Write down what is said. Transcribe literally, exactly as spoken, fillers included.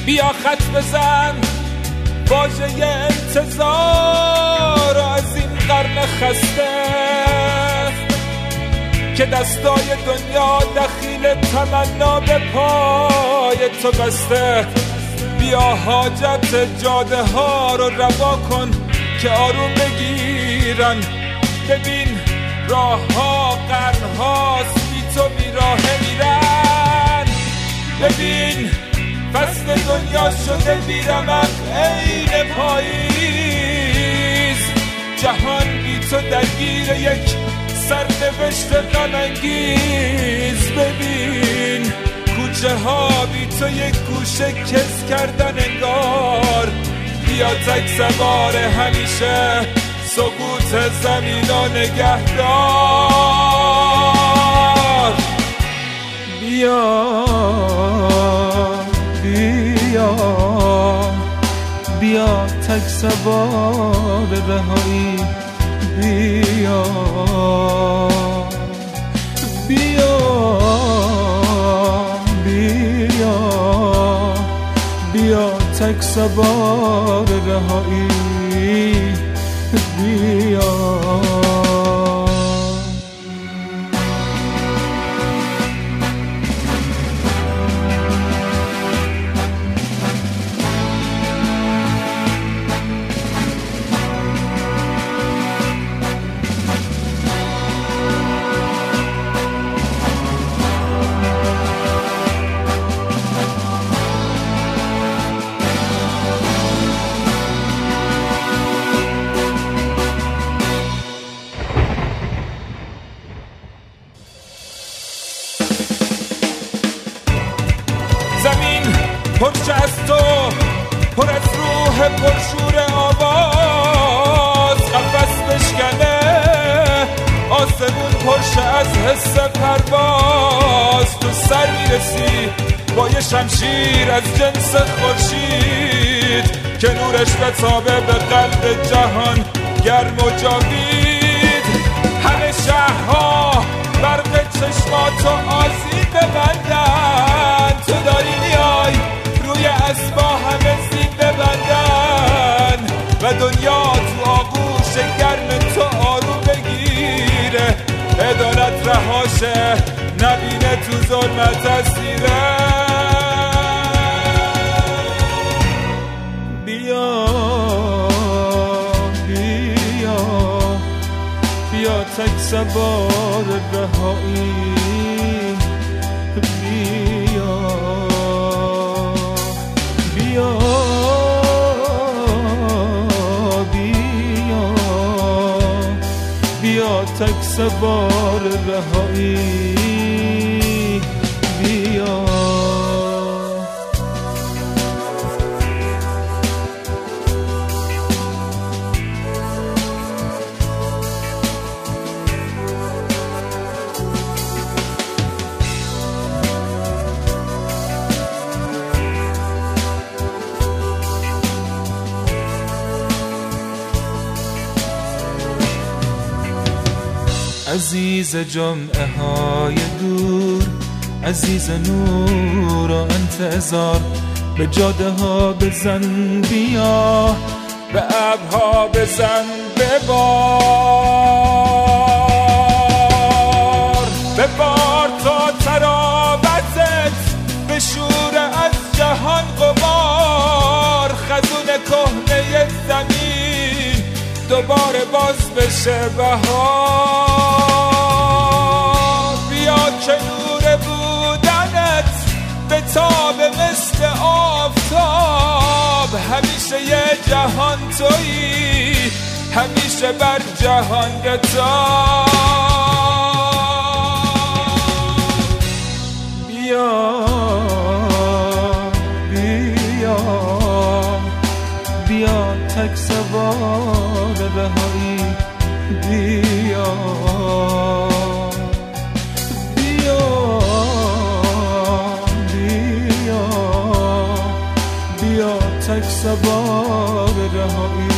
بیا خط بزن واژه انتظار از این قرن خسته که دستای دنیا دخیل تمنا به پای تو بسته. بیا حاجت جاده ها رو روا کن که آروم بگیرن. ببین راه ها قرن هاست بی تو بیراه میرن. ببین فصل دنیا شده بیرمق عین پاییز. جهان بی تو درگیر یک سرنوشت غم انگیز. ببین کوچه ها بی تو یک گوشه کس کردن انگار. بیا تک سوار همیشه سکوت زمین و نگهدار. بیا بیا بیا تک سوار رهایی. بیا بیا بیا بیا تک سوار رهایی. بیا زمین پرچه از تو پر از روح پرشور آواز. قفس بشکنه آسمون پرشه از حس پرواز. تو سر میرسی با یه شمشیر از جنس خورشید که نورش بتابه به قلب جهان گرم و جاوید. همه شهرها برق چشماتو آذین ببندن. تو داری میای روی اسبا همه زین ببندن و دنیا تو آغوش گرم تو آروم بگیره. عدالت رهاشه نبینه تو ظلمت اسیره. بیا بیا بیا تک سوار رهایی. بیا بیا بیا بیا تک سوار رهایی. بیا عزیز جمعه های دور، عزیز نور و انتظار، به جاده ها بزن بیا، به ابرها بزن ببار، ببار تا تراوتت بشوره از جهان غبار، خزون کهنه زمین دوباره باز بشه بهار. بیا که نور بودنت به تاب مثل آفتاب، همیشه یه جهان تویی، همیشه بر جهان بتاب. بیا بیا بیا تک سوار رهایی، بیا بیا بیا بیا تک سوار رهایی.